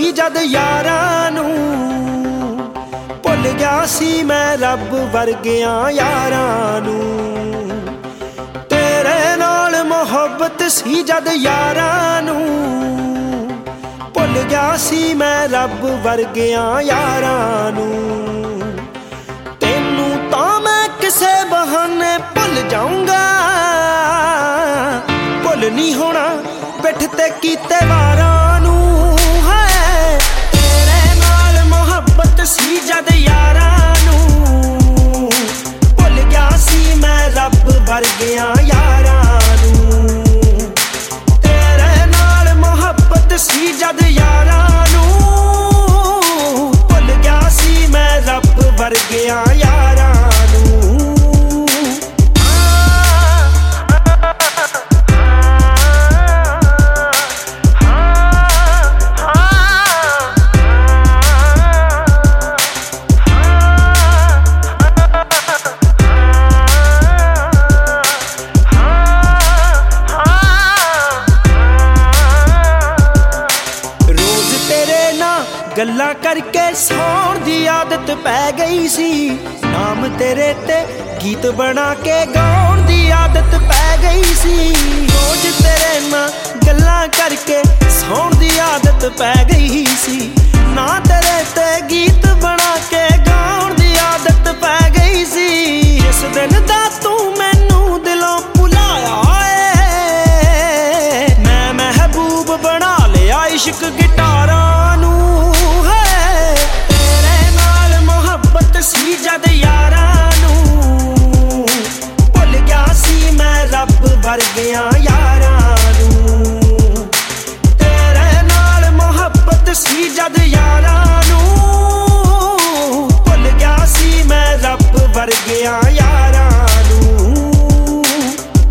ਸੀ ਜਦ ਯਾਰਾਂ ਨੂੰ, ਭੁੱਲ ਗਿਆ ਸੀ ਮੈਂ ਰੱਬ ਵਰਗਿਆਂ ਯਾਰਾਂ ਨੂੰ। ਤੇਰੇ ਨਾਲ ਮੁਹੱਬਤ ਸੀ ਜਦ ਯਾਰਾਂ ਨੂੰ, ਭੁੱਲ ਗਿਆ ਸੀ ਮੈਂ ਰੱਬ ਵਰਗਿਆਂ ਯਾਰਾਂ ਨੂੰ। ਤੈਨੂੰ ਤਾਂ ਮੈਂ ਕਿਸੇ ਬਹਾਨੇ ਭੁੱਲ ਜਾਊਂਗਾ, ਭੁੱਲ ਨਹੀਂ ਹੋਣਾ ਪਿੱਠ ਤੇ ਕੀਤੇ ਵਾਰਾਂ ਨੂੰ। ਹੈ ਤੇਰੇ ਨਾਲ ਮੁਹੱਬਤ ਸੀ ਜਦ ਯਾਰਾਂ ਨੂੰ, ਭੁੱਲ ਗਿਆ ਸੀ ਮੈਂ ਰੱਬ ਵਰਗਿਆਂ ਯਾਰਾਂ ਨੂੰ। ਤੇਰੇ ਨਾਲ ਮੁਹੱਬਤ ਸੀ ਜਦ ਯਾਰਾਂ ਨੂੰ, ਭੁੱਲ ਗਿਆ ਸੀ ਮੈਂ ਰੱਬ ਵਰਗਿਆਂ ਯਾਰਾਂ ਨੂੰ। ਗੱਲਾਂ ਕਰਕੇ ਸੌਣ ਦੀ ਆਦਤ ਪੈ ਗਈ ਸੀ, ਨਾਮ ਤੇਰੇ ਤੇ ਗੀਤ ਬਣਾ ਕੇ ਗਾਉਣ ਦੀ ਆਦਤ ਪੈ ਗਈ ਸੀ। ਰੋਜ਼ ਤੇਰੇ ਨਾਲ ਗੱਲਾਂ ਕਰਕੇ ਸੌਣ ਦੀ ਆਦਤ ਪੈ ਗਈ ਸੀ, ਨਾ ਤੇਰੇ